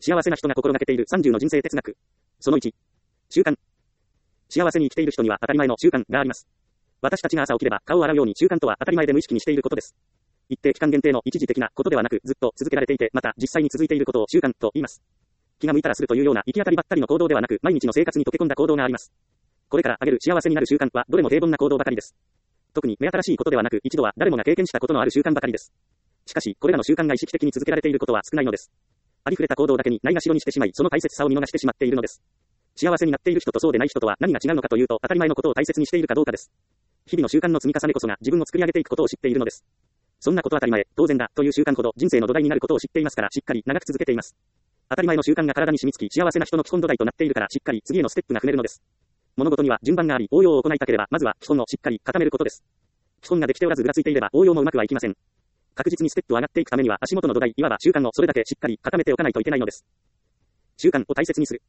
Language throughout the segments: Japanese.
幸せな人が心がけている30の人生哲学。その1。習慣。幸せに生きている人には当たり前の習慣があります。私たちが朝起きれば顔を洗うように習慣とは当たり前で無意識にしていることです。一定期間限定の一時的なことではなくずっと続けられていて、また実際に続いていることを習慣と言います。気が向いたらするというような行き当たりばったりの行動ではなく、毎日の生活に溶け込んだ行動があります。これから挙げる幸せになる習慣はどれも平凡な行動ばかりです。特に目新しいことではなく、一度は誰もが経験したことのある習慣ばかりです。しかし、これらの習慣が意識的に続けられていることは少ないのです。ありふれた行動だけにないがしろにしてしまい、その大切さを見逃してしまっているのです。幸せになっている人とそうでない人とは何が違うのかというと、当たり前のことを大切にしているかどうかです。日々の習慣の積み重ねこそが自分を作り上げていくことを知っているのです。そんなこと当たり前、当然だという習慣ほど人生の土台になることを知っていますから、しっかり長く続けています。当たり前の習慣が体に染み付き、幸せな人の基本土台となっているから、しっかり次へのステップが踏めるのです。物事には順番があり、応用を行いたければ、まずは基本をしっかり固めることです。基本ができておらずぐらついていれば、応用もうまくはいきません。確実にステップを上がっていくためには、足元の土台、いわば習慣をそれだけしっかり固めておかないといけないのです。習慣を大切にする。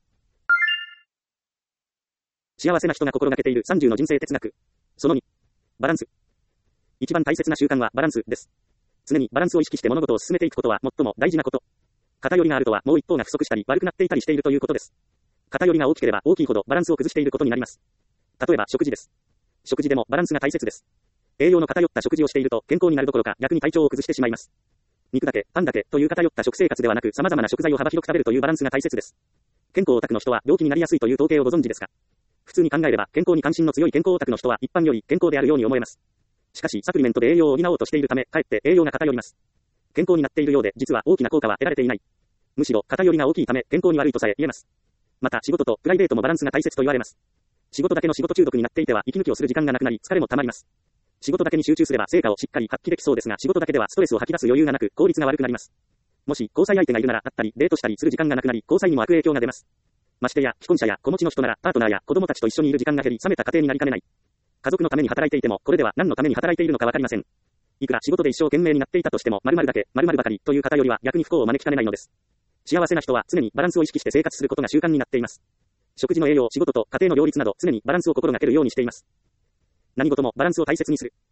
幸せな人が心がけている30の人生哲学。その2。バランス。一番大切な習慣はバランスです。常にバランスを意識して物事を進めていくことは最も大事なこと。偏りがあるとはもう一方が不足したり悪くなっていたりしているということです。偏りが大きければ大きいほどバランスを崩していることになります。例えば食事です。食事でもバランスが大切です。栄養の偏った食事をしていると健康になるどころか逆に体調を崩してしまいます。肉だけ、パンだけという偏った食生活ではなく様々な食材を幅広く食べるというバランスが大切です。健康オタクの人は病気になりやすいという統計をご存知ですか？普通に考えれば健康に関心の強い健康オタクの人は一般より健康であるように思えます。しかしサプリメントで栄養を補おうとしているため、かえって栄養が偏ります。健康になっているようで実は大きな効果は得られていない。むしろ偏りが大きいため健康に悪いとさえ言えます。また仕事とプライベートもバランスが大切と言われます。仕事だけの仕事中毒になっていては息抜きをする時間がなくなり疲れもたまります。仕事だけに集中すれば成果をしっかり発揮できそうですが、仕事だけではストレスを吐き出す余裕がなく効率が悪くなります。もし交際相手がいるなら会ったりデートしたりする時間がなくなり交際にも悪影響が出ます。ましてや既婚者や子持ちの人ならパートナーや子供たちと一緒にいる時間が減り冷めた家庭になりかねない。家族のために働いていてもこれでは何のために働いているのかわかりません。いくら仕事で一生懸命になっていたとしても〇〇だけ〇〇ばかりという偏りは逆に不幸を招きかねないのです。幸せな人は常にバランスを意識して生活することが習慣になっています。食事の栄養、仕事と家庭の両立など常にバランスを心がけるようにしています。何事もバランスを大切にする。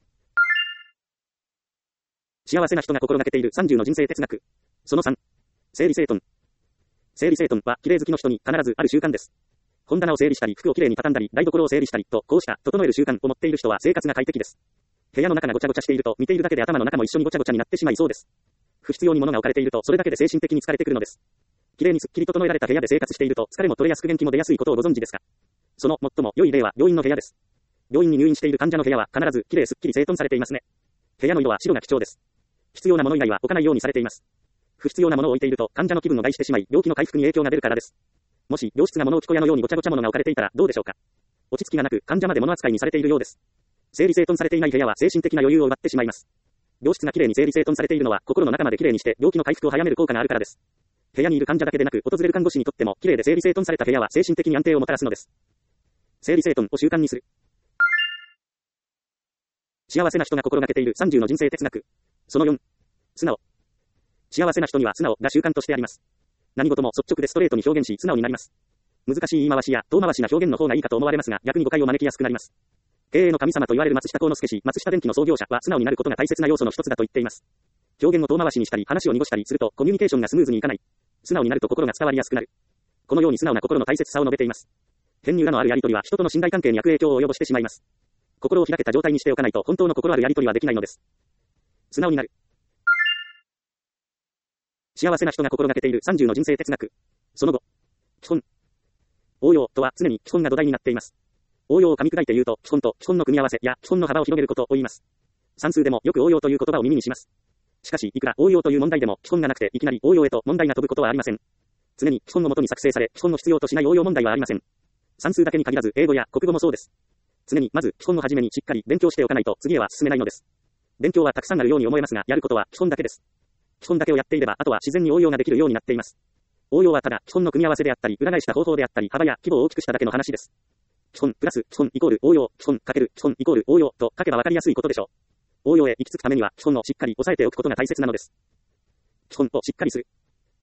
幸せな人が心がけている30の人生哲学。その3。整理整頓。整理整頓は綺麗好きの人に必ずある習慣です。本棚を整理したり、服をきれいに畳んだり、台所を整理したりと、こうした整える習慣を持っている人は生活が快適です。部屋の中がごちゃごちゃしていると見ているだけで頭の中も一緒にごちゃごちゃになってしまいそうです。不必要に物が置かれているとそれだけで精神的に疲れてくるのです。きれいにすっきり整えられた部屋で生活していると疲れも取れやすく元気も出やすいことをご存知ですか？その最も良い例は病院の部屋です。病院に入院している患者の部屋は必ずきれいすっきり整頓されていますね。部屋の色は白が基調です。必要なもの以外は置かないようにされています。不必要なものを置いていると患者の気分を害してしまい病気の回復に影響が出るからです。もし病室が物置小屋のようにごちゃごちゃ物が置かれていたらどうでしょうか？落ち着きがなく患者まで物扱いにされているようです。整理整頓されていない部屋は精神的な余裕を奪ってしまいます。病室がきれいに整理整頓されているのは心の中まできれいにして病気の回復を早める効果があるからです。部屋にいる患者だけでなく訪れる看護師にとってもきれいで整理整頓された部屋は精神的に安定をもたらすのです。整理整頓を習慣にする。幸せな人が心がけている30の人生哲学。その4。素直。幸せな人には素直が習慣としてあります。何事も率直でストレートに表現し素直になります。難しい言い回しや遠回しな表現の方がいいかと思われますが逆に誤解を招きやすくなります。経営の神様と言われる松下幸之助氏、松下電器の創業者は素直になることが大切な要素の一つだと言っています。表現を遠回しにしたり話を濁したりするとコミュニケーションがスムーズにいかない。素直になると心が伝わりやすくなる。このように素直な心の大切さを述べています。変に裏のあるやりとりは人との信頼関係に悪影響を及ぼしてしまいます。心を開けた状態にしておかないと本当の心あるやりとりはできないのです。素直になる。幸せな人が心がけている30の人生哲学。その後。基本。応用とは常に基本が土台になっています。応用を噛み砕いて言うと、基本と基本の組み合わせや基本の幅を広げることを言います。算数でもよく応用という言葉を耳にします。しかし、いくら応用という問題でも基本がなくていきなり応用へと問題が飛ぶことはありません。常に基本のもとに作成され、基本を必要としない応用問題はありません。算数だけに限らず英語や国語もそうです。常にまず基本の始めにしっかり勉強しておかないと次へは進めないのです。勉強はたくさんあるように思えますが、やることは基本だけです。基本だけをやっていれば、あとは自然に応用ができるようになっています。応用はただ基本の組み合わせであったり、裏返した方法であったり、幅や規模を大きくしただけの話です。基本プラス基本イコール応用、基本かける基本イコール応用と書けばわかりやすいことでしょう。応用へ行き着くためには基本をしっかり押さえておくことが大切なのです。基本をしっかりする。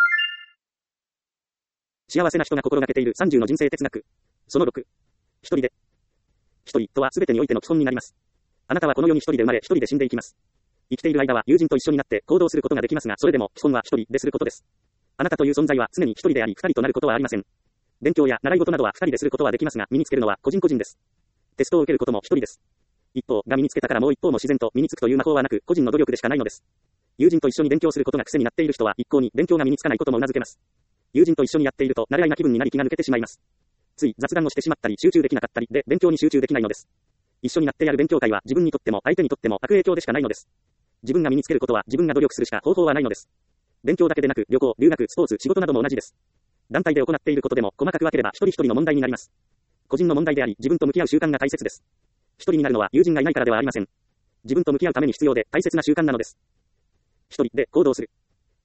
幸せな人が心がけている30の人生哲学。その6。一人で。一人とは全てにおいての基本になります。あなたはこの世に一人で生まれ一人で死んでいきます。生きている間は友人と一緒になって行動することができますが、それでも基本は一人ですることです。 あなたという存在は常に一人であり二人となることはありません。勉強や習い事などは二人ですることはできますが、身につけるのは個人個人です。テストを受けることも一人です。一方が身につけたからもう一方も自然と身につくという魔法はなく、個人の努力でしかないのです。友人と一緒に勉強することが癖になっている人は一向に勉強が身につかないことも頷けます。友人と一緒にやっていると慣れ合いな気分になり気が抜けてしまいます。つい雑談をしてしまったり集中できなかったりで勉強に集中できないのです。一緒になってやる勉強会は自分にとっても相手にとっても悪影響でしかないのです。自分が身につけることは自分が努力するしか方法はないのです。勉強だけでなく旅行、留学、スポーツ、仕事なども同じです。団体で行っていることでも細かく分ければ一人一人の問題になります。個人の問題であり自分と向き合う習慣が大切です。一人になるのは友人がいないからではありません。自分と向き合うために必要で大切な習慣なのです。一人で行動する。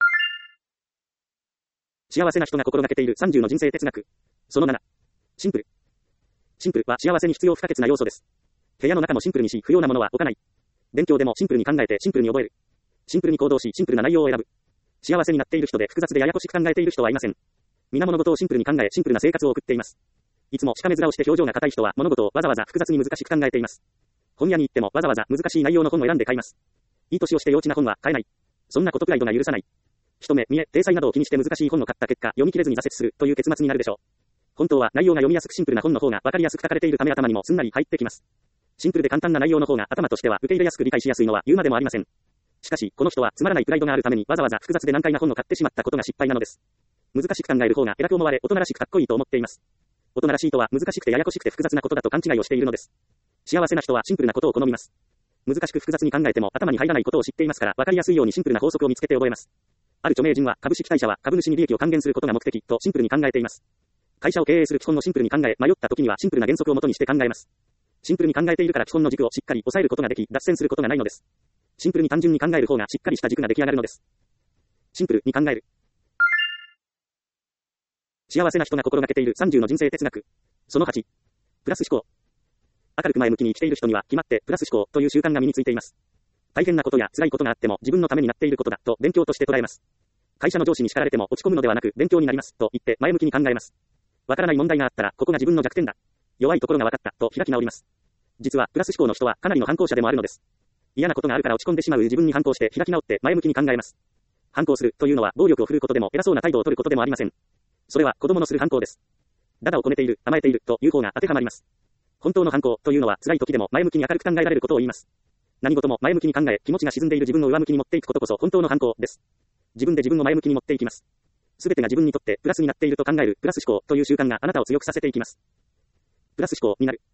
幸せな人が心がけている30の人生哲学。その7。シンプル。シンプルは幸せに必要不可欠な要素です。部屋の中もシンプルにし、不要なものは置かない。勉強でもシンプルに考えてシンプルに覚える。シンプルに行動し、シンプルな内容を選ぶ。幸せになっている人で複雑でややこしく考えている人はいません。皆物事をシンプルに考え、シンプルな生活を送っています。いつもしかめ面をして表情が硬い人は物事をわざわざ複雑に難しく考えています。本屋に行ってもわざわざ難しい内容の本を選んで買います。いい年をして幼稚な本は買えない。そんなことプライドが許さない。一目、見え、体裁などを気にして難しい本を買った結果、読み切れずに挫折するという結末になるでしょう。本当は内容が読みやすくシンプルな本の方が分かりやすく書かれているため頭にもすんなり入ってきます。シンプルで簡単な内容の方が頭としては受け入れやすく理解しやすいのは言うまでもありません。しかし、この人はつまらないプライドがあるためにわざわざ複雑で難解な本を買ってしまったことが失敗なのです。難しく考える方が偉く思われ、大人らしくかっこいいと思っています。大人らしいとは難しくてややこしくて複雑なことだと勘違いをしているのです。幸せな人はシンプルなことを好みます。難しく複雑に考えても頭に入らないことを知っていますから、分かりやすいようにシンプルな法則を見つけて覚えます。ある著名人は、株式会社は株主に利益を還元することが目的とシンプルに考えています。会社を経営する基本をシンプルに考え、迷った時にはシンプルな原則をもとにして考えます。シンプルに考えているから基本の軸をしっかり抑えることができ、脱線することがないのです。シンプルに単純に考える方がしっかりした軸が出来上がるのです。シンプルに考える。幸せな人が心がけている30の人生哲学。その8。プラス思考。明るく前向きに生きている人には決まってプラス思考という習慣が身についています。大変なことや辛いことがあっても自分のためになっていることだと勉強として捉えます。会社の上司に叱られても落ち込むのではなく勉強になりますと言って前向きに考えます。わからない問題があったらここが自分の弱点だ。弱いところが分かったと開き直ります。実はプラス思考の人はかなりの反抗者でもあるのです。嫌なことがあるから落ち込んでしまう自分に反抗して開き直って前向きに考えます。反抗するというのは暴力を振るうことでも偉そうな態度を取ることでもありません。それは子供のする反抗です。だだをこねている、甘えているという方が当てはまります。本当の反抗というのは辛い時でも前向きに明るく考えられることを言います。何事も前向きに考え、気持ちが沈んでいる自分を上向きに持っていくことこそ本当の反抗です。自分で自分を前向きに持っていきます。すべてが自分にとってプラスになっていると考えるプラス思考という習慣があなたを強くさせていきます。プラス思考になる。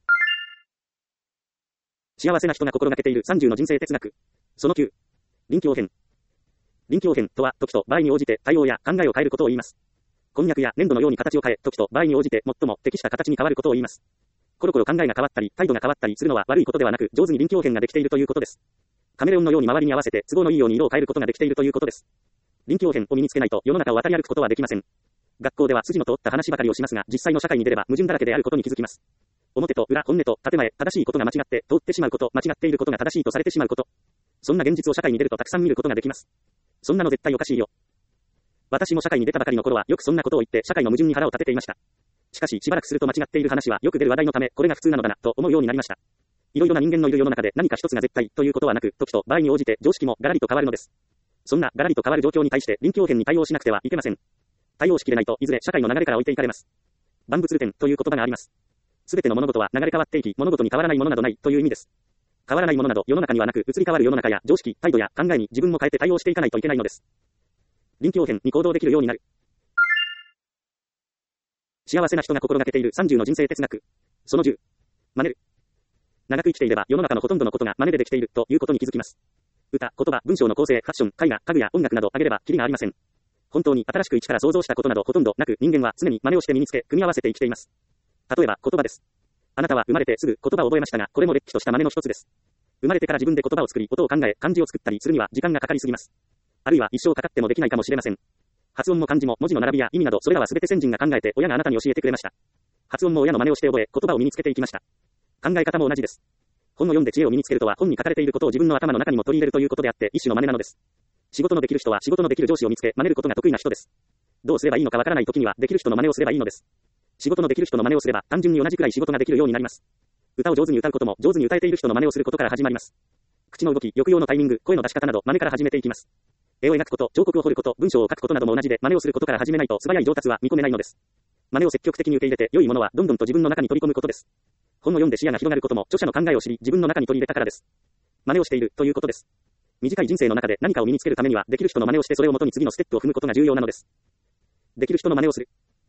幸せな人が心がけている30の人生哲学。その9。臨機応変。臨機応変とは、時と場合に応じて対応や考えを変えることを言います。こんにゃくや粘土のように形を変え、時と場合に応じて最も適した形に変わることを言います。コロコロ考えが変わったり、態度が変わったりするのは悪いことではなく、上手に臨機応変ができているということです。カメレオンのように周りに合わせて都合のいいように色を変えることができているということです。臨機応変を身につけないと世の中を渡り歩くことはできません。学校では筋の通った話ばかりをしますが、実際の社会に出れば矛盾だらけであることに気づきます。表と裏、本音と建前、正しいことが間違って通ってしまうこと、間違っていることが正しいとされてしまうこと。そんな現実を社会に出るとたくさん見ることができます。そんなの絶対おかしいよ。私も社会に出たばかりの頃はよくそんなことを言って社会の矛盾に腹を立てていました。しかししばらくすると間違っている話はよく出る話題のため、これが普通なのだなと思うようになりました。いろいろな人間のいる世の中で何か一つが絶対ということはなく、時と場合に応じて常識もガラリと変わるのです。そんなガラリと変わる状況に対して臨機応変に対応しなくてはいけません。対応しきれないといずれ社会の流れから置いていかれます。万物流転という言葉があります。すべての物事は流れ変わっていき、物事に変わらないものなどないという意味です。変わらないものなど世の中にはなく、移り変わる世の中や常識、態度や考えに自分も変えて対応していかないといけないのです。臨機応変に行動できるようになる。幸せな人が心がけている30の人生哲学。その10。真似る。長く生きていれば世の中のほとんどのことが真似でできているということに気づきます。歌、言葉、文章の構成、ファッション、絵画、家具や音楽など挙げればキリがありません。本当に新しく一から想像したことなどほとんどなく、人間は常に真似をして身につけ、組み合わせて生きています。例えば言葉です。あなたは生まれてすぐ言葉を覚えましたが、これもれっきとした真似の一つです。生まれてから自分で言葉を作り、音を考え、漢字を作ったりするには時間がかかりすぎます。あるいは一生かかってもできないかもしれません。発音も漢字も文字の並びや意味など、それらはすべて先人が考えて親があなたに教えてくれました。発音も親の真似をして覚え、言葉を身につけていきました。考え方も同じです。本を読んで知恵を身につけるとは、本に書かれていることを自分の頭の中にも取り入れるということであって、一種の真似なのです。仕事のできる人は仕事のできる上司を見つけ、真似ることが得意な人です。どうすればいいのかわからないときには、できる人の真似をすればいいのです。仕事のできる人の真似をすれば、単純に同じくらい仕事ができるようになります。歌を上手に歌うことも、上手に歌えている人の真似をすることから始まります。口の動き、抑揚のタイミング、声の出し方など、真似から始めていきます。 絵を描くこと、彫刻を彫ること、文章を書くことなども同じで、真似をすることから始めないと素早い上達は見込めないのです。真似を積極的に受け入れて、良いものはどんどんと自分の中に取り込むことです。本を読んで視野が広がることも、著者の考えを知り、自分の中に取り入れたからです。真似をしているということです。短い人生の中で何かを身につけるためには、できる人の真似をしてそれをもとに次のステップを踏むことが重要なのです。できる人の真似をする。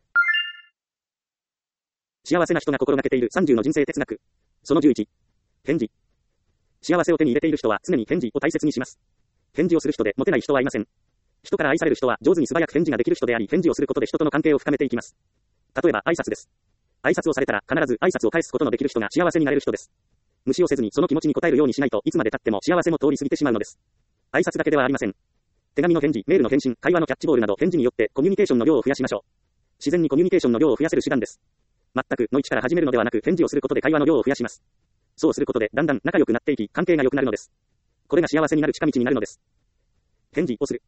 幸せな人が心がけている30の人生哲学。その11。返事。幸せを手に入れている人は常に返事を大切にします。返事をする人でモテない人はいません。人から愛される人は上手に素早く返事ができる人であり、返事をすることで人との関係を深めていきます。例えば挨拶です。挨拶をされたら必ず挨拶を返すことのできる人が幸せになれる人です。無視をせずにその気持ちに応えるようにしないといつまで経っても幸せも通り過ぎてしまうのです。挨拶だけではありません。手紙の返事、メールの返信、会話のキャッチボールなど返事によってコミュニケーションの量を増やしましょう。自然にコミュニケーションの量を増やせる手段です。全くの位置から始めるのではなく返事をすることで会話の量を増やします。そうすることでだんだん仲良くなっていき関係が良くなるのです。これが幸せになる近道になるのです。返事をする。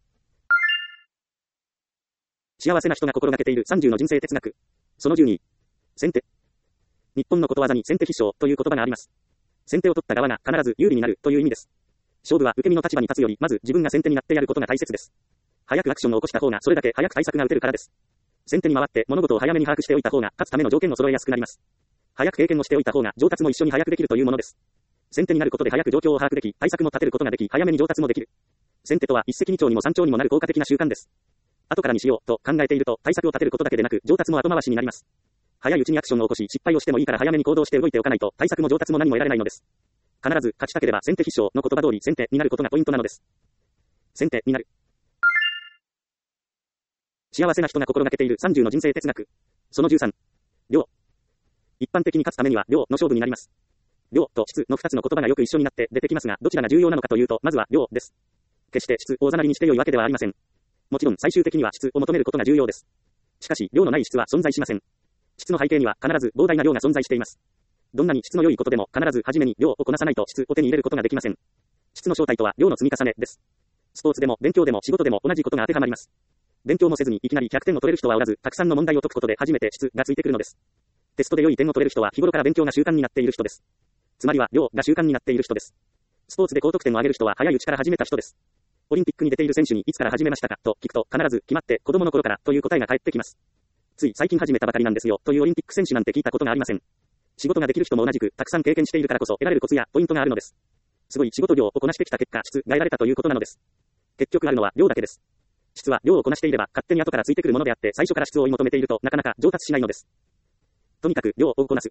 幸せな人が心がけている30の人生哲学。その12。先手。日本のことわざに先手必勝という言葉があります。先手を取った側が必ず有利になるという意味です。勝負は受け身の立場に立つより、まず自分が先手になってやることが大切です。早くアクションを起こした方がそれだけ早く対策が打てるからです。先手に回って物事を早めに把握しておいた方が勝つための条件を揃えやすくなります。早く経験をしておいた方が上達も一緒に早くできるというものです。先手になることで早く状況を把握でき、対策も立てることができ、早めに上達もできる。先手とは一石二鳥にも三鳥にもなる効果的な習慣です。後からにしようと考えていると対策を立てることだけでなく上達も後回しになります。早いうちにアクションを起こし失敗をしてもいいから早めに行動して動いておかないと対策も上達も何も得られないのです。必ず勝ちたければ先手必勝の言葉通り先手になることがポイントなのです。先手になる。幸せな人が心がけている30の人生哲学。その13。量。一般的に勝つためには量の勝負になります。量と質の2つの言葉がよく一緒になって出てきますが、どちらが重要なのかというと、まずは量です。決して質をおざなりにして良いわけではありません。もちろん最終的には質を求めることが重要です。しかし、量のない質は存在しません。質の背景には必ず膨大な量が存在しています。どんなに質の良いことでも必ず初めに量をこなさないと質を手に入れることができません。質の正体とは量の積み重ねです。スポーツでも勉強でも仕事でも同じことが当てはまります。勉強もせずにいきなり100点を取れる人はおらず、たくさんの問題を解くことで初めて質がついてくるのです。テストで良い点を取れる人は日頃から勉強が習慣になっている人です。つまりは量が習慣になっている人です。スポーツで高得点を上げる人は早いうちから始めた人です。オリンピックに出ている選手にいつから始めましたかと聞くと必ず決まって子供の頃からという答えが返ってきます。つい最近始めたばかりなんですよというオリンピック選手なんて聞いたことがありません。仕事ができる人も同じくたくさん経験しているからこそ得られるコツやポイントがあるのです。すごい仕事量をこなしてきた結果質が得られたということなのです。結局あるのは量だけです。質は量をこなしていれば勝手に後からついてくるものであって最初から質を追い求めているとなかなか上達しないのです。とにかく量をこなす。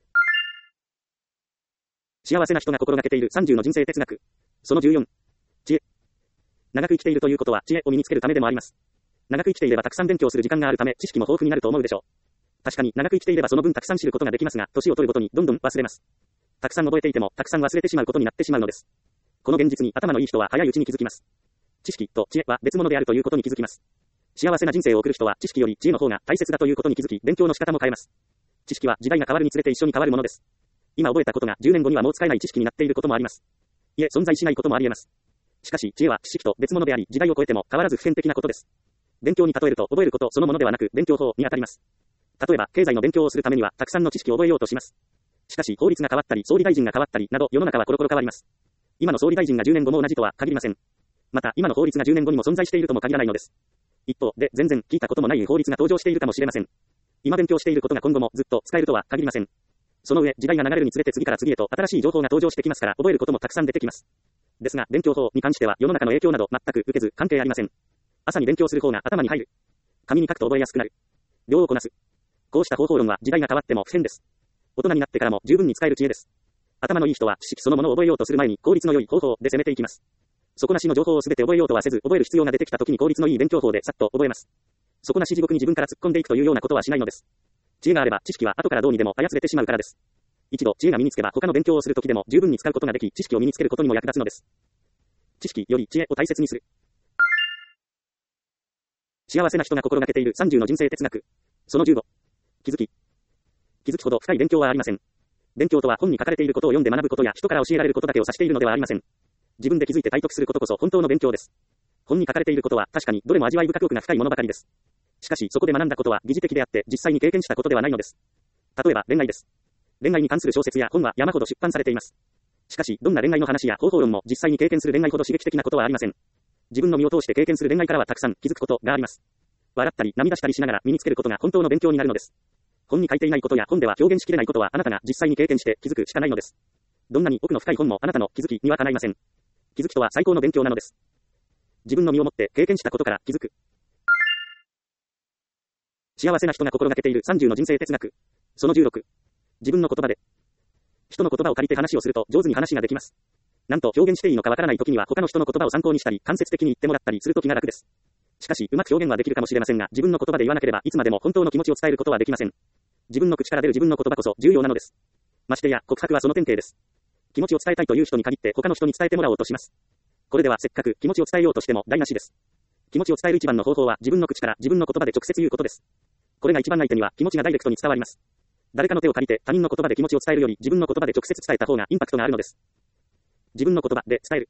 幸せな人が心がけている30の人生哲学。その14。知恵。長く生きているということは知恵を身につけるためでもあります。長く生きていればたくさん勉強する時間があるため知識も豊富になると思うでしょう。確かに長く生きていればその分たくさん知ることができますが、年を取るごとにどんどん忘れます。たくさん覚えていてもたくさん忘れてしまうことになってしまうのです。この現実に頭のいい人は早いうちに気づきます。知識と知恵は別物であるということに気づきます。幸せな人生を送る人は知識より知恵の方が大切だということに気づき、勉強の仕方も変えます。知識は時代が変わるにつれて一緒に変わるものです。今覚えたことが10年後にはもう使えない知識になっていることもあります。いえ、存在しないこともあり得ます。しかし、知恵は知識と別物であり、時代を超えても変わらず普遍的なことです。勉強に例えると覚えることそのものではなく勉強法に当たります。例えば、経済の勉強をするためにはたくさんの知識を覚えようとします。しかし、法律が変わったり、総理大臣が変わったりなど世の中はコロコロ変わります。今の総理大臣が10年後も同じとは限りません。また、今の法律が10年後にも存在しているとも限らないのです。一方で、全然聞いたこともない法律が登場しているかもしれません。今勉強していることが今後もずっと使えるとは限りません。その上、時代が流れるにつれて次から次へと新しい情報が登場してきますから、覚えることもたくさん出てきます。ですが、勉強法に関しては世の中の影響など全く受けず関係ありません。朝に勉強する方が頭に入る。紙に書くと覚えやすくなる。量をこなす。こうした方法論は時代が変わっても不変です。大人になってからも十分に使える知恵です。頭のいい人は知識そのものを覚えようとする前に効率の良い方法で攻めていきます。底なしの情報をすべて覚えようとはせず、覚える必要が出てきた時に効率のいい勉強法でさっと覚えます。底なし地獄に自分から突っ込んでいくというようなことはしないのです。知恵があれば知識は後からどうにでも操れてしまうからです。一度知恵が身につけば他の勉強をするときでも十分に使うことができ、知識を身につけることにも役立つのです。知識より知恵を大切にする。幸せな人が心がけている30の人生哲学。その15。気づき。気づきほど深い勉強はありません。勉強とは本に書かれていることを読んで学ぶことや人から教えられることだけを指しているのではありません。自分で気づいて体得することこそ本当の勉強です。本に書かれていることは確かにどれも味わい深く奥が深いものばかりです。しかしそこで学んだことは疑似的であって実際に経験したことではないのです。例えば恋愛です。恋愛に関する小説や本は山ほど出版されています。しかしどんな恋愛の話や方法論も実際に経験する恋愛ほど刺激的なことはありません。 自分の身を通して経験する恋愛からはたくさん気づくことがあります。笑ったり涙したりしながら身につけることが本当の勉強になるのです。本に書いていないことや本では表現しきれないことはあなたが実際に経験して気づくしかないのです。どんなに奥の深い本もあなたの気づきにはかないません。気づきとは最高の勉強なのです。自分の身をもって経験したことから気づく。幸せな人が心がけている30の人生哲学。その16。自分の言葉で。人の言葉を借りて話をすると上手に話ができます。なんと表現していいのかわからない時には他の人の言葉を参考にしたり間接的に言ってもらったりする時が楽です。しかしうまく表現はできるかもしれませんが自分の言葉で言わなければいつまでも本当の気持ちを伝えることはできません。自分の口から出る自分の言葉こそ重要なのです。ましてや告白はその典型です。気持ちを伝えたいという人に限って他の人に伝えてもらおうとします。これではせっかく気持ちを伝えようとしても台無しです。気持ちを伝える一番の方法は自分の口から自分の言葉で直接言うことです。これが一番相手には気持ちがダイレクトに伝わります。誰かの手を借りて他人の言葉で気持ちを伝えるより自分の言葉で直接伝えた方がインパクトがあるのです。自分の言葉で伝える。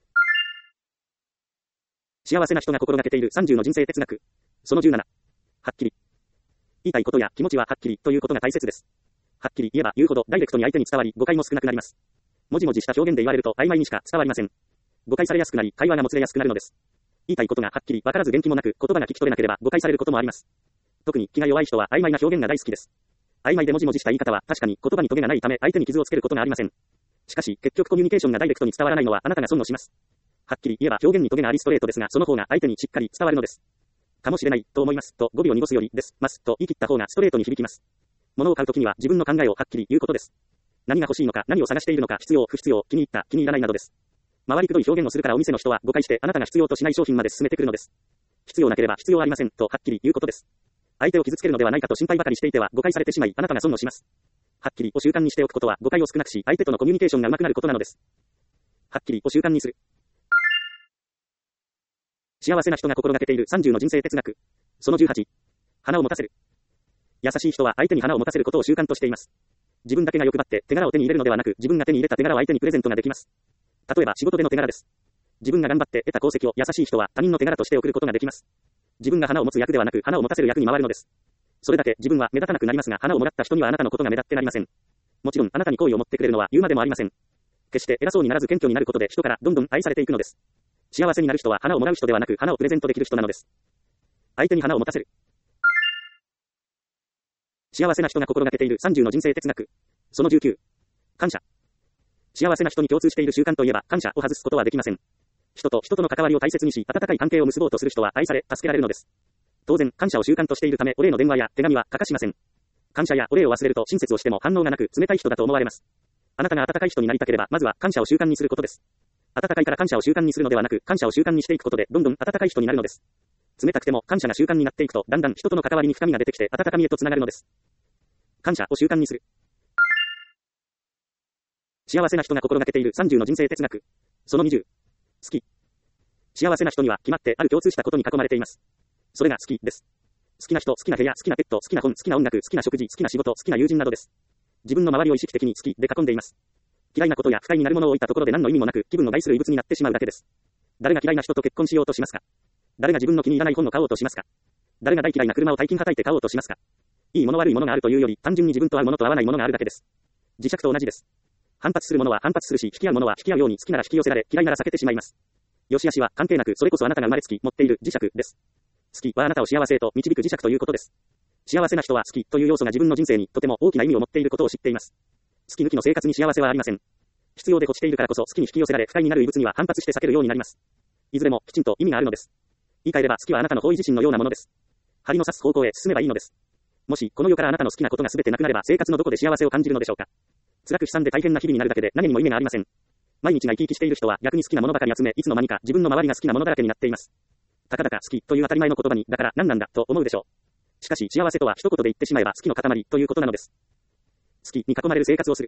幸せな人が心がけている30の人生哲学。その17。はっきり。言いたいことや気持ちははっきりということが大切です。はっきり言えば言うほどダイレクトに相手に伝わり誤解も少なくなります。もじもじした表現で言われると曖昧にしか伝わりません。誤解されやすくなり会話がもつれやすくなるのです。言いたいことがはっきり分からず元気もなく言葉が聞き取れなければ誤解されることもあります。特に気が弱い人は曖昧な表現が大好きです。曖昧でもじもじした言い方は確かに言葉にトゲがないため相手に傷をつけることがありません。しかし結局コミュニケーションがダイレクトに伝わらないのはあなたが損をします。はっきり言えば表現にトゲがありストレートですがその方が相手にしっかり伝わるのです。かもしれないと思いますと語尾を濁すよりですますと言い切った方がストレートに響きます。物を買うときには自分の考えをはっきり言うことです。何が欲しいのか何を探しているのか必要不必要気に入った気に入らないなどです。回りくどい表現をするからお店の人は誤解してあなたが必要としない商品まで進めてくるのです。必要なければ必要ありませんとはっきり言うことです。相手を傷つけるのではないかと心配ばかりしていては誤解されてしまいあなたが損をします。はっきりを習慣にしておくことは誤解を少なくし相手とのコミュニケーションが上手くなることなのです。はっきりを習慣にする。幸せな人が心がけている30の人生哲学。その18。花を持たせる。優しい人は相手に花を持たせることを習慣としています。自分だけが欲張って手柄を手に入れるのではなく自分が手に入れた手柄を相手にプレゼントができます。例えば仕事での手柄です。自分が頑張って得た功績を優しい人は他人の手柄として送ることができます。自分が花を持つ役ではなく花を持たせる役に回るのです。それだけ自分は目立たなくなりますが花をもらった人にはあなたのことが目立ってなりません。もちろんあなたに好意を持ってくれるのは言うまでもありません。決して偉そうにならず謙虚になることで人からどんどん愛されていくのです。幸せになる人は花をもらう人ではなく花をプレゼントできる人なのです。相手に花を持たせる。幸せな人が心がけている30の人生哲学。その19。感謝。幸せな人に共通している習慣といえば感謝を外すことはできません。人と人との関わりを大切にし温かい関係を結ぼうとする人は愛され助けられるのです。当然感謝を習慣としているためお礼の電話や手紙は欠かしません。感謝やお礼を忘れると親切をしても反応がなく冷たい人だと思われます。あなたが温かい人になりたければまずは感謝を習慣にすることです。温かいから感謝を習慣にするのではなく感謝を習慣にしていくことでどんどん温かい人になるのです。冷たくても感謝が習慣になっていくとだんだん人との関わりに深みが出てきて温かみへとつながるのです。感謝を習慣にする。幸せな人が心がけている30の人生哲学。その20。好き。幸せな人には決まってある共通したことに囲まれています。それが好きです。好きな人、好きな部屋、好きなペット、好きな本、好きな音楽、好きな食事、好きな仕事、好きな友人などです。自分の周りを意識的に好きで囲んでいます。嫌いなことや不快になるものを置いたところで何の意味もなく気分を害する異物になってしまうだけです。誰が嫌いな人と結婚しようとしますか？誰が自分の気に入らない本を買おうとしますか？誰が大嫌いな車を大金はたいて買おうとしますか？いいもの悪いものがあるというより単純に自分と合うものと合わないものがあるだけです。磁石と同じです。反発するものは反発するし、引き合うものは引き合うように好きなら引き寄せられ、嫌いなら避けてしまいます。良し悪しは関係なくそれこそあなたが生まれつき持っている磁石です。好きはあなたを幸せへと導く磁石ということです。幸せな人は好きという要素が自分の人生にとても大きな意味を持っていることを知っています。好き抜きの生活に幸せはありません。必要で落ちているからこそ好きに引き寄せられ不快になる異物には反発して避けるようになります。いずれもきちんと意味があるのです。言い換えれば好きはあなたの方位自身のようなものです。針の刺す方向へ進めばいいのです。もしこの世からあなたの好きなことが全てなくなれば生活のどこで幸せを感じるのでしょうか。辛く悲惨で大変な日々になるだけで何にも意味がありません。毎日が生き生きしている人は逆に好きなものばかり集めいつの間にか自分の周りが好きなものだらけになっています。たかだか好きという当たり前の言葉にだから何なんだと思うでしょう。しかし幸せとは一言で言ってしまえば好きの塊ということなのです。好きに囲まれる生活をする。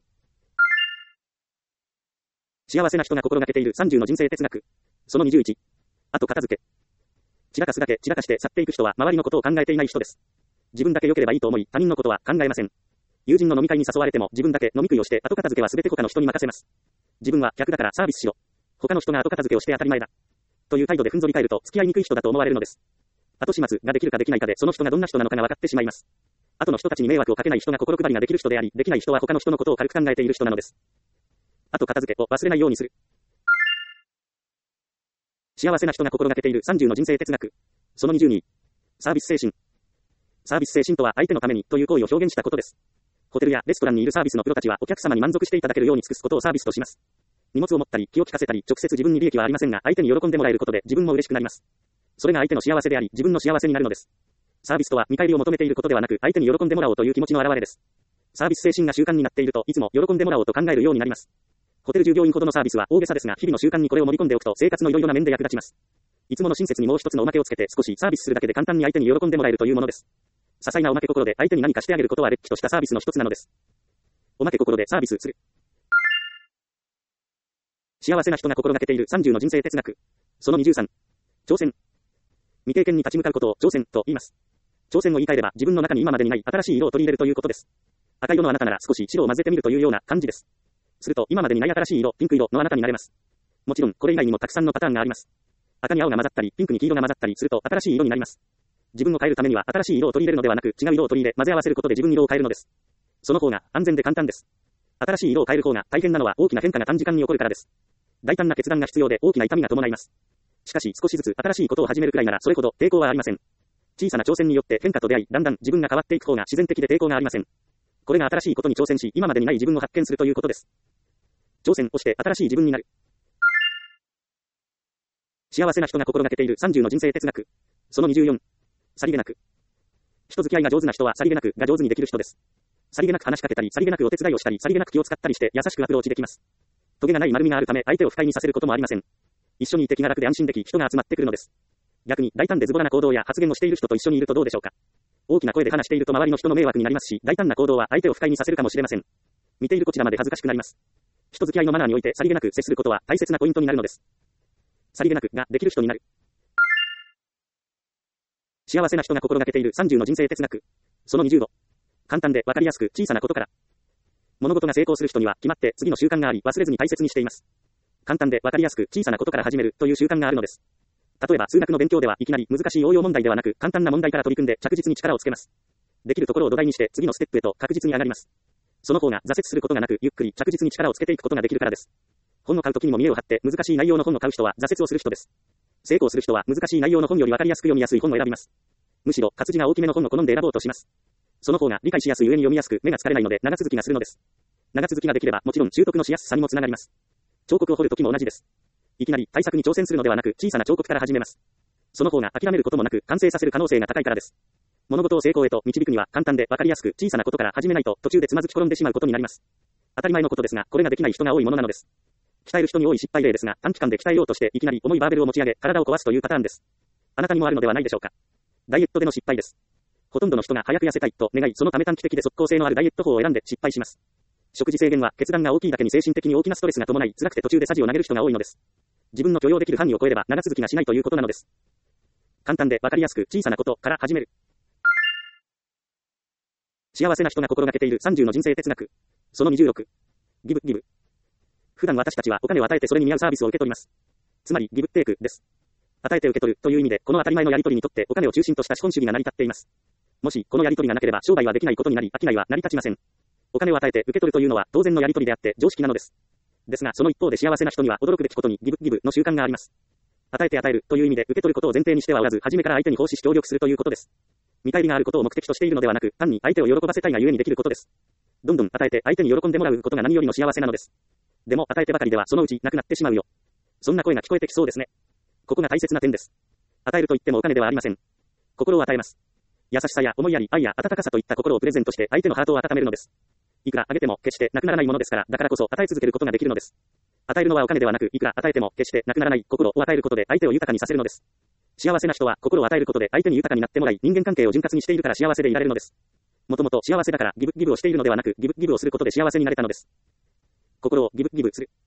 幸せな人が心がけている30の人生哲学。その21。あと片付け。散らかすだけ散らかして去っていく人は周りのことを考えていない人です。自分だけ良ければいいと思い他人のことは考えません。友人の飲み会に誘われても自分だけ飲み食いをして後片付けは全て他の人に任せます。自分は客だからサービスしろ。他の人が後片付けをして当たり前だ。という態度でふんぞり返ると付き合いにくい人だと思われるのです。後始末ができるかできないかでその人がどんな人なのかが分かってしまいます。後の人たちに迷惑をかけない人が心配りができる人であり、できない人は他の人のことを軽く考えている人なのです。後片付けを忘れないようにする。 幸せな人が心がけている30の人生哲学。その22。サービス精神。サービス精神とは相手のためにという行為を表現したことです。ホテルやレストランにいるサービスのプロたちはお客様に満足していただけるように尽くすことをサービスとします。荷物を持ったり気を利かせたり直接自分に利益はありませんが相手に喜んでもらえることで自分も嬉しくなります。それが相手の幸せであり自分の幸せになるのです。サービスとは見返りを求めていることではなく相手に喜んでもらおうという気持ちの表れです。サービス精神が習慣になっているといつも喜んでもらおうと考えるようになります。ホテル従業員ほどのサービスは大げさですが日々の習慣にこれを盛り込んでおくと生活のいろいろな面で役立ちます。いつもの親切にもう一つのおまけをつけて少しサービスするだけで簡単に相手に喜んでもらえるというものです。些細なおまけ心で相手に何かしてあげることはれっきとしたサービスの一つなのです。おまけ心でサービスする。幸せな人が心がけている30の人生哲学。その23。挑戦。未経験に立ち向かうことを挑戦と言います。挑戦を言い換えれば自分の中に今までにない新しい色を取り入れるということです。赤色のあなたなら少し白を混ぜてみるというような感じです。すると今までにない新しい色、ピンク色のあなたになれます。もちろんこれ以外にもたくさんのパターンがあります。赤に青が混ざったり、ピンクに黄色が混ざったりすると新しい色になります。自分を変えるためには新しい色を取り入れるのではなく違う色を取り入れ混ぜ合わせることで自分色を変えるのです。その方が安全で簡単です。新しい色を変える方が大変なのは大きな変化が短時間に起こるからです。大胆な決断が必要で大きな痛みが伴います。しかし少しずつ新しいことを始めるくらいならそれほど抵抗はありません。小さな挑戦によって変化と出会い、だんだん自分が変わっていく方が自然的で抵抗がありません。これが新しいことに挑戦し、今までにない自分を発見するということです。挑戦をして新しい自分になる。幸せな人が心がけている30の人生哲学。その24。さりげなく。人付き合いが上手な人はさりげなくが上手にできる人です。さりげなく話しかけたり、さりげなくお手伝いをしたり、さりげなく気を使ったりして優しくアプローチできます。トゲがない丸みがあるため相手を不快にさせることもありません。一緒にいて気が楽で安心でき人が集まってくるのです。逆に大胆でズボラな行動や発言をしている人と一緒にいるとどうでしょうか。大きな声で話していると周りの人の迷惑になりますし、大胆な行動は相手を不快にさせるかもしれません。見ているこちらまで恥ずかしくなります。人付き合いのマナーにおいてさりげなく接することは大切なポイントになるのです。さりげなくができる人になる。幸せな人が心がけている30の人生哲学。その25。簡単でわかりやすく小さなことから。物事が成功する人には決まって次の習慣があり忘れずに大切にしています。簡単でわかりやすく小さなことから始めるという習慣があるのです。例えば数学の勉強ではいきなり難しい応用問題ではなく簡単な問題から取り組んで着実に力をつけます。できるところを土台にして次のステップへと確実に上がります。その方が挫折することがなくゆっくり着実に力をつけていくことができるからです。本を買うときにも見栄を張って難しい内容の本を買う人は挫折をする人です。成功する人は難しい内容の本よりわかりやすく読みやすい本を選びます。むしろ活字が大きめの本を好んで選ぼうとします。その方が理解しやすい上に読みやすく目が疲れないので長続きがするのです。長続きができればもちろん習得のしやすさにもつながります。彫刻を彫るときも同じです。いきなり対策に挑戦するのではなく小さな彫刻から始めます。その方が諦めることもなく完成させる可能性が高いからです。物事を成功へと導くには簡単でわかりやすく小さなことから始めないと途中でつまずき転んでしまうことになります。当たり前のことですがこれができない人が多いものなのです。鍛える人に多い失敗例ですが短期間で鍛えようとしていきなり重いバーベルを持ち上げ体を壊すというパターンです。あなたにもあるのではないでしょうか。ダイエットでの失敗です。ほとんどの人が早く痩せたいと願いそのため短期的で即効性のあるダイエット法を選んで失敗します。食事制限は決断が大きいだけに精神的に大きなストレスが伴い辛くて途中で舵を投げる人が多いのです。自分の許容できる範囲を超えれば長続きがしないということなのです。簡単でわかりやすく小さなことから始める。幸せな人が心がけている30の人生哲学。その26。ギブ、ギブ。普段私たちはお金を与えてそれに見合うサービスを受け取ります。つまりギブテイクです。与えて受け取るという意味でこの当たり前のやり取りにとってお金を中心とした資本主義が成り立っています。もしこのやり取りがなければ商売はできないことになり商いは成り立ちません。お金を与えて受け取るというのは当然のやり取りであって常識なのです。ですがその一方で幸せな人には驚くべきことにギブギブの習慣があります。与えて与えるという意味で受け取ることを前提にしてはおらず初めから相手に奉仕し協力するということです。見返りがあることを目的としているのではなく単に相手を喜ばせたいがゆえにできることです。どんどん与えて相手に喜んでもらうことが何よりの幸せなのです。でも与えてばかりではそのうちなくなってしまうよ。そんな声が聞こえてきそうですね。ここが大切な点です。与えると言ってもお金ではありません。心を与えます。優しさや思いやり、愛や温かさといった心をプレゼントして相手のハートを温めるのです。いくらあげても決してなくならないものですから、だからこそ与え続けることができるのです。与えるのはお金ではなく、いくら与えても決してなくならない心を与えることで相手を豊かにさせるのです。幸せな人は心を与えることで相手に豊かになってもらい、人間関係を潤滑にしているから幸せでいられるのです。もともと幸せだからギブギブをしているのではなく、ギブギブをすることで幸せになれたのです。心をギブギブする。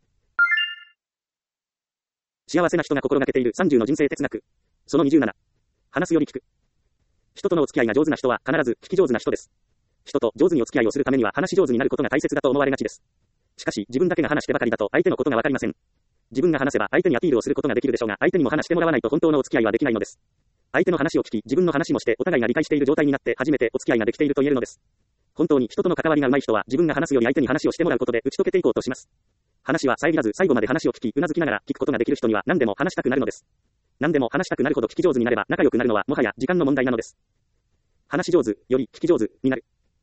幸せな人が心がけている30の人生哲学。その27。話すより聞く。人とのお付き合いが上手な人は必ず聞き上手な人です。人と上手にお付き合いをするためには話し上手になることが大切だと思われがちです。しかし自分だけが話してばかりだと相手のことがわかりません。自分が話せば相手にアピールをすることができるでしょうが、相手にも話してもらわないと本当のお付き合いはできないのです。相手の話を聞き、自分の話もしてお互いが理解している状態になって初めてお付き合いができていると言えるのです。本当に人との関わりが上手い人は自分が話すより相手に話をしてもらうことで打ち解けていこうとします。 話は遮らず最後まで話を聞き、うなずきながら聞くことができる人には何でも話したくなるのです。何でも話したくなるほど聞き上手になれば仲良くなるのはもはや時間の問題なのです。話し上手より聞き上手になる。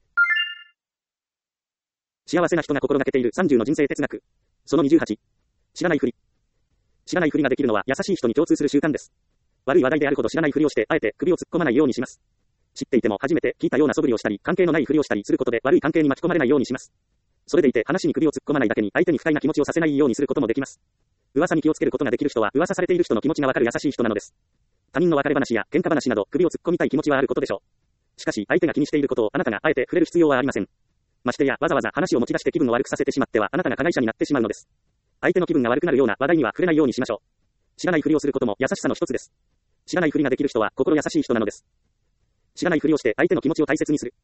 幸せな人が心がけている30の人生哲学。その28。知らないふり。知らないふりができるのは優しい人に共通する習慣です。悪い話題であるほど知らないふりをして、あえて首を突っ込まないようにします。知っていても初めて聞いたような素振りをしたり、関係のないふりをしたりすることで悪い関係に巻き込まれないようにします。それでいて話に首を突っ込まないだけに相手に不快な気持ちをさせないようにすることもできます。噂に気をつけることができる人は噂されている人の気持ちがわかる優しい人なのです。他人の別れ話や喧嘩話など首を突っ込みたい気持ちはあることでしょう。しかし相手が気にしていることをあなたがあえて触れる必要はありません。ましてやわざわざ話を持ち出して気分を悪くさせてしまってはあなたが加害者になってしまうのです。相手の気分が悪くなるような話題には触れないようにしましょう。知らないふりをすることも優しさの一つです。知らないふりができる人は心優しい人なのです。知らないふりをして相手の気持ちを大切にする。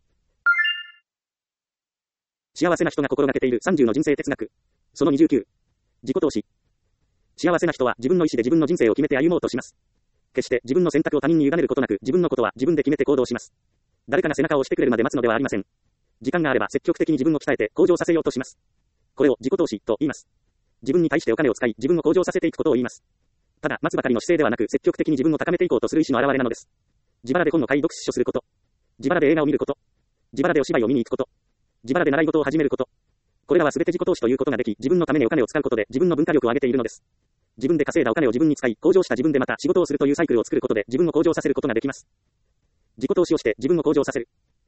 幸せな人が心がけている30の人生哲学。その29。自己投資。幸せな人は自分の意思で自分の人生を決めて歩もうとします。決して自分の選択を他人に委ねることなく自分のことは自分で決めて行動します。誰かが背中を押してくれるまで待つのではありません。時間があれば積極的に自分を鍛えて向上させようとします。これを自己投資と言います。自分に対してお金を使い自分を向上させていくことを言います。ただ待つばかりの姿勢ではなく積極的に自分を高めていこうとする意志の表れなのです。自腹で本を買い読書すること。自腹で映画を見ること。自腹でお芝居を見に行くこと。自腹で習い事を始めること。これらはすべて自己投資ということができ、自分のためにお金を使うことで自分の文化力を上げているのです。自分で稼いだお金を自分に使い、向上した自分でまた仕事をするというサイクルを作ることで自分を向上させることができます。自己投資をして自分を向上させる。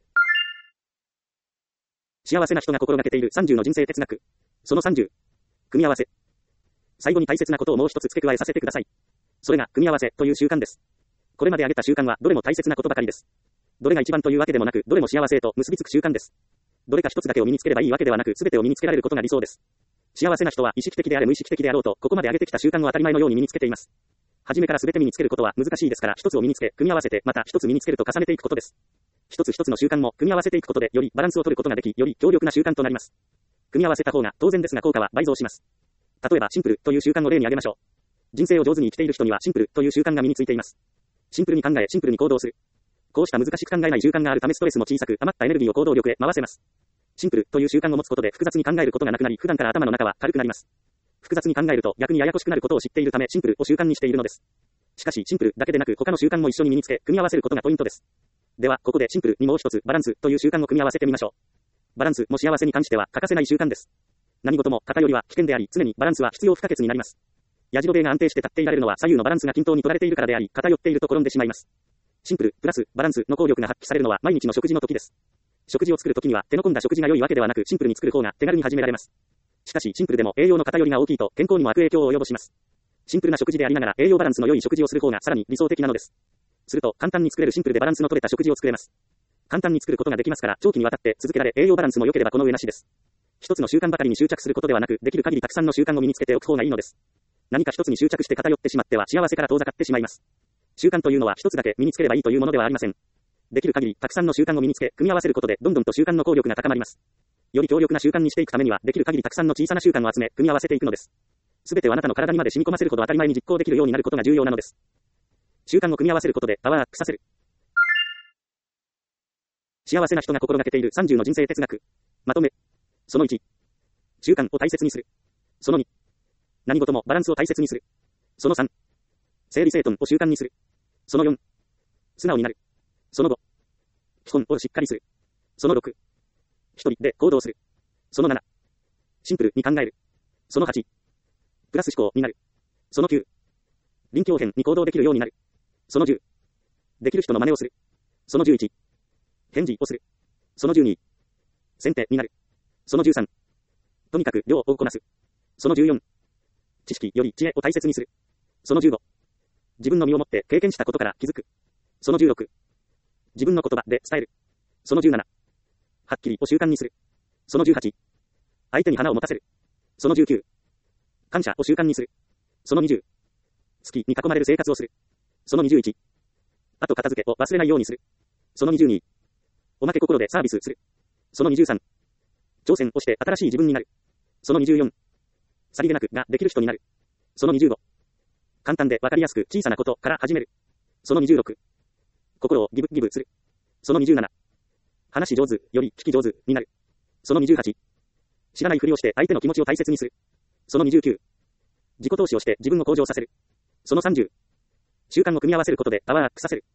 幸せな人が心がけている30の人生哲学。その30。組み合わせ。最後に大切なことをもう一つ付け加えさせてください。それが組み合わせという習慣です。これまで挙げた習慣はどれも大切なことばかりです。どれが一番というわけでもなく、どれも幸せへと結びつく習慣です。どれか一つだけを身につければいいわけではなく、すべてを身につけられることが理想です。幸せな人は意識的であれ無意識的であろうと、ここまで挙げてきた習慣を当たり前のように身につけています。初めからすべて身につけることは難しいですから、一つを身につけ、組み合わせて、また一つ身につけると重ねていくことです。一つ一つの習慣も組み合わせていくことで、よりバランスを取ることができ、より強力な習慣となります。組み合わせた方が当然ですが効果は倍増します。例えばシンプルという習慣を例に挙げましょう。人生を上手に生きている人にはシンプルという習慣が身についています。シンプルに考え、シンプルに行動する。こうした難しく考えない習慣があるためストレスも小さく、余ったエネルギーを行動力へ回せます。シンプルという習慣を持つことで複雑に考えることがなくなり、普段から頭の中は軽くなります。複雑に考えると逆にややこしくなることを知っているためシンプルを習慣にしているのです。しかしシンプルだけでなく他の習慣も一緒に身につけ、組み合わせることがポイントです。では、ここでシンプルにもう一つバランスという習慣を組み合わせてみましょう。バランスも幸せに関しては欠かせない習慣です。何事も偏りは危険であり、常にバランスは必要不可欠になります。矢印が安定して立っていられるのは左右のバランスが均等に取られているからであり、偏っていると転んでしまいます。シンプル、プラス、バランスの効力が発揮されるのは毎日の食事の時です。食事を作る時には手の込んだ食事が良いわけではなくシンプルに作る方が手軽に始められます。しかしシンプルでも栄養の偏りが大きいと健康にも悪影響を及ぼします。シンプルな食事でありながら栄養バランスの良い食事をする方がさらに理想的なのです。すると簡単に作れるシンプルでバランスの取れた食事を作れます。簡単に作ることができますから長期にわたって続けられ栄養バランスも良ければこの上なしです。一つの習慣ばかりに執着することではなく、できる限りたくさんの習慣を身につけておく方がいいのです。何か一つに執着して偏ってしまっては幸せから遠ざかってしまいます。習慣というのは一つだけ身につければいいというものではありません。できる限りたくさんの習慣を身につけ、組み合わせることでどんどんと習慣の効力が高まります。より強力な習慣にしていくためには、できる限りたくさんの小さな習慣を集め、組み合わせていくのです。すべてをあなたの体にまで染み込ませるほど当たり前に実行できるようになることが重要なのです。習慣を組み合わせることでパワーアップさせる。幸せな人が心がけている30の人生哲学。まとめ。その1。習慣を大切にする。その2。何事もバランスを大切にする。その3。整理整頓を習慣にする。その4。素直になる。その5。基本をしっかりする。その6。一人で行動する。その7。シンプルに考える。その8。プラス思考になる。その9。臨機応変に行動できるようになる。その10。できる人の真似をする。その11。返事をする。その12。先手になる。その13。とにかく量をこなす。その14。知識より知恵を大切にする。その15。自分の身をもって経験したことから気づく。その16。自分の言葉で伝える。その17。はっきりを習慣にする。その18。相手に花を持たせる。その19。感謝を習慣にする。その20。好きに囲まれる生活をする。その21。あと片付けを忘れないようにする。その22。おまけ心でサービスする。その23。挑戦をして新しい自分になる。その24。さりげなくができる人になる。その25。簡単でわかりやすく小さなことから始める。その26。心をギブする。その27。話し上手より聞き上手になる。その28。知らないふりをして相手の気持ちを大切にする。 その29、自己投資をして自分を向上させる。その30、習慣を組み合わせることでパワーアップさせる。